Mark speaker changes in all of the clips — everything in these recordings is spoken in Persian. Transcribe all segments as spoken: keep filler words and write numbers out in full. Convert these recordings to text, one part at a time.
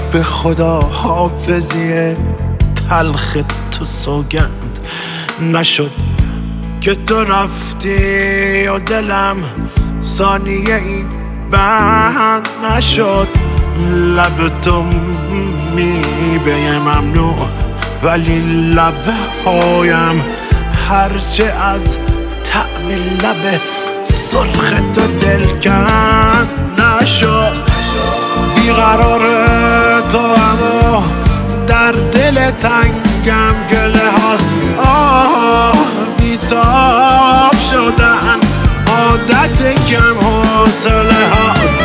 Speaker 1: به خدا حافظی تلخ تو سوگند نشد که تو رفتی و دلم ثانیه ای بند نشد. لب تو میوه ممنوع ولی لبهایم هرچه از طعم لب سرخ تو دلکند نشد. بیقرار تو اما در دل تنگم گله هاست. آه بیتاب شدن عادت کم حوصله هاست.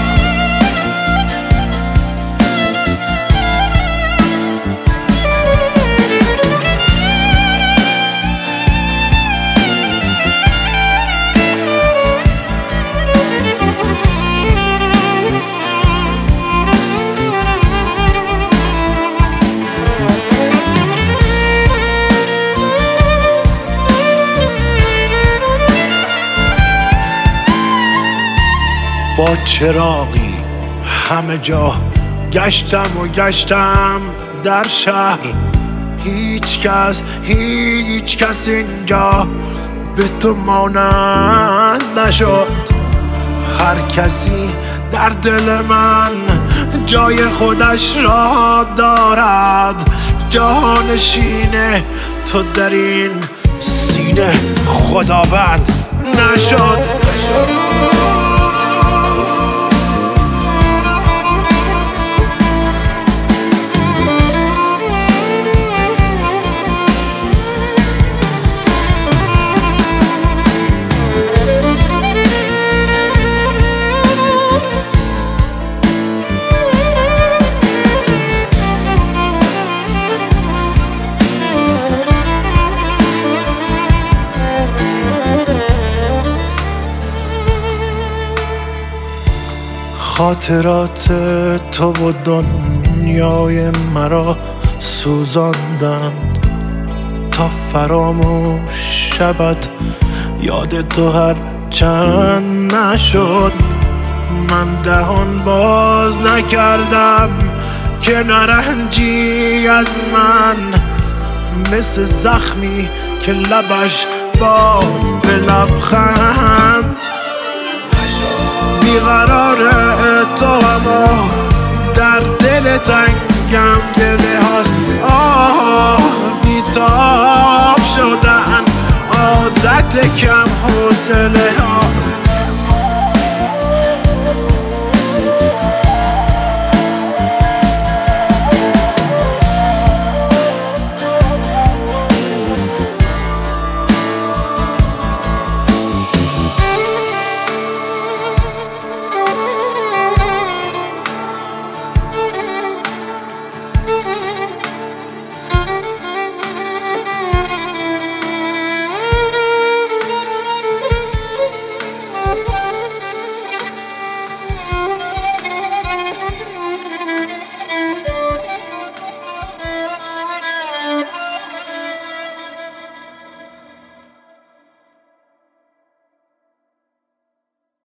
Speaker 1: با چراغی همه جا گشتم و گشتم در شهر. هیچ کس هیچ کس اینجا به تو مانند نشد. هر کسی در دل من جای خودش را دارد. جانشین تو در این سینه خداوند نشد. خاطرات تو و دنیای مرا سوزاندند تا فراموش شود یاد تو هر چند نشد. من دهان باز نکردم که نرنجی از من مثل زخمی که لبش باز به لبخند. بیقرار تو اما در دل تنگم گله هاست. آه بیتاب شدن عادت کم حوصله